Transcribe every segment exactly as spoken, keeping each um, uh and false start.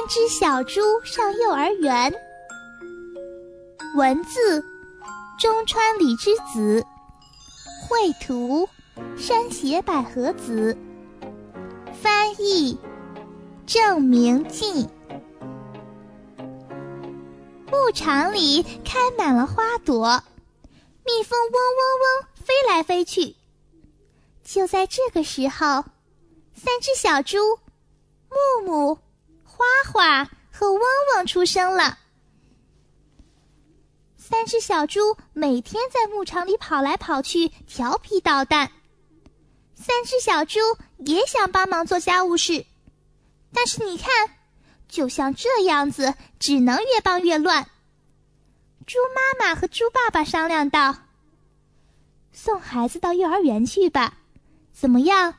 只小猪上幼儿园。文字：中川里之子，绘图：山胁百合子，翻译：郑明季。牧场里开满了花朵，蜜蜂嗡嗡嗡飞来飞去。就在这个时候，三只小猪木木、花花和嗡嗡出生了。三只小猪每天在牧场里跑来跑去，调皮捣蛋。三只小猪也想帮忙做家务事，但是你看，就像这样子，只能越帮越乱。猪妈妈和猪爸爸商量道：送孩子到幼儿园去吧，怎么样？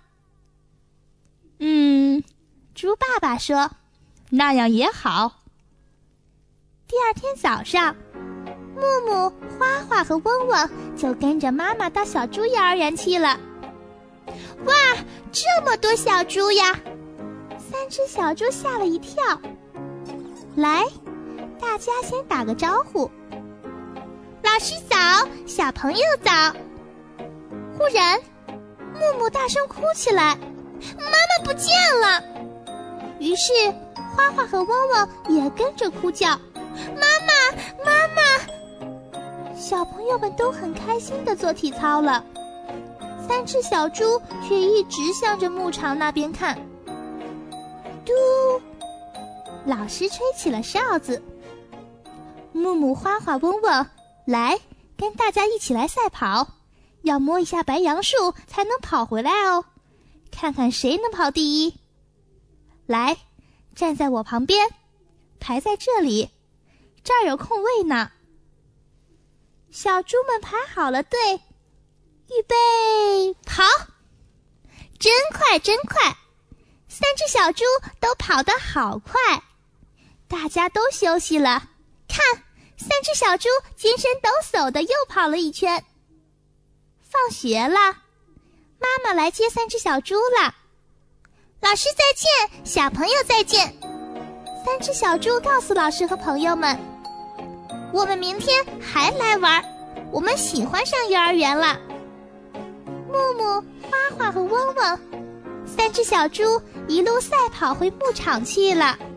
嗯，猪爸爸说，那样也好。第二天早上，木木、花花和嗡嗡就跟着妈妈到小猪幼儿园去了。哇，这么多小猪呀！三只小猪吓了一跳。来，大家先打个招呼。老师早，小朋友早。忽然，木木大声哭起来，妈妈不见了。于是，花花和嗡嗡也跟着哭叫，妈妈，妈妈！小朋友们都很开心地做体操了。三只小猪却一直向着牧场那边看。嘟，老师吹起了哨子。木木、花花、嗡嗡，来，跟大家一起来赛跑，要摸一下白杨树才能跑回来哦，看看谁能跑第一。来，站在我旁边，排在这里，这儿有空位呢。小猪们排好了队，预备跑！真快真快，三只小猪都跑得好快。大家都休息了，看，三只小猪精神抖擞的又跑了一圈。放学了，妈妈来接三只小猪了。老师再见，小朋友再见。三只小猪告诉老师和朋友们，我们明天还来玩，我们喜欢上幼儿园了。木木、花花和嗡嗡，三只小猪一路赛跑回牧场去了。